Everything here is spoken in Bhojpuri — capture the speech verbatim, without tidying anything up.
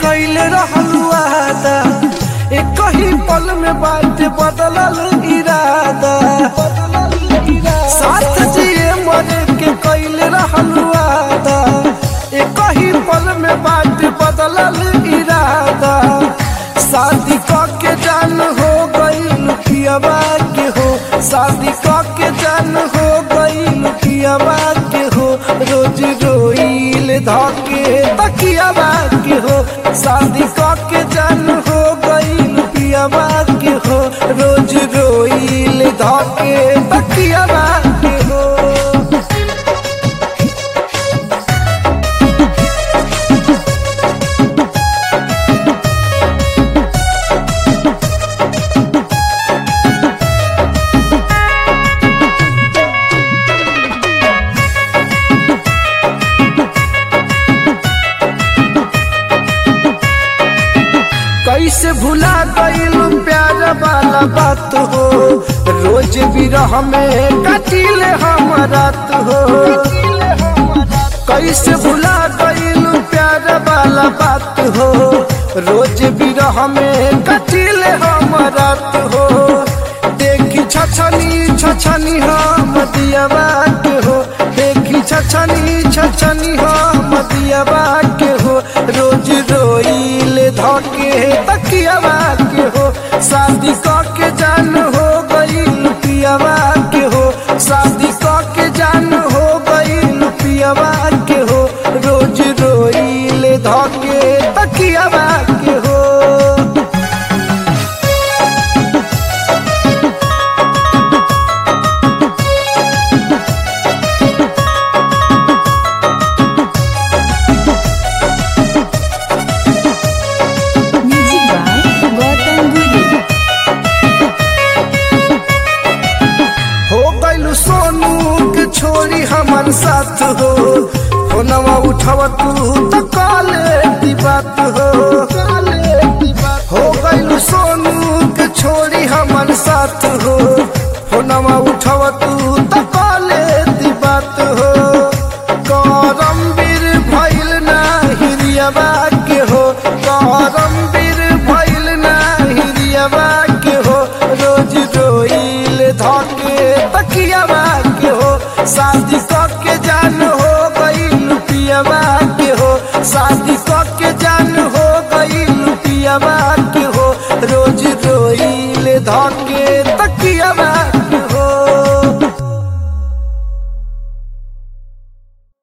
कैले रहलू वादा, एक ही पल में बात बदलल इरादा। साथ जिए मरे के कैले रहलू वादा, एक ही पल में बात बदलल इरादा। शादी के जान हो गई लुकियावा के हो, शादी के जान हो गई लुकियावा के हो। रोज रोइल धके तकियावा के हो, शादी के जान हो गई लुकियावा के हो। रोज रोइल धके तकियावा के हो। कैसे भुला गईलू प्यार वाला बात हो, रोज बिरह में कटिले हम रात हो। कैसे भुला गईलू प्यार वाला बात हो, रोज बिरह में कटिले हम रात हो। देखी छछनी छछनी हम दियावा के हो, देखी छछनी छछनी हम दियावा के हो। रोज रोइल धके तकियावा के हो, शादी के जान हो गई लुकियावा के हो, शादी के जान हो गई लुकियावा के हो। रोज रोइल धके तकियावा के हो। सोनू के छोड़ी हमन साथ हो, फोनवा उठाव तू तो काले दी बात हो। हो गईलू सोनू के छोड़ी हमन साथ हो, फोनवा उठाव तू तो काले दी बात हो। करमवीर भइल ना हिरियावा के हो, करमवीर भइल ना हिरियावा के हो। रोज रोइल धके तकियावा के हो, शादी के जान हो गई लुकियावा के हो, शादी के जान हो गई लुकियावा के हो। रोज रोइल धके तकियावा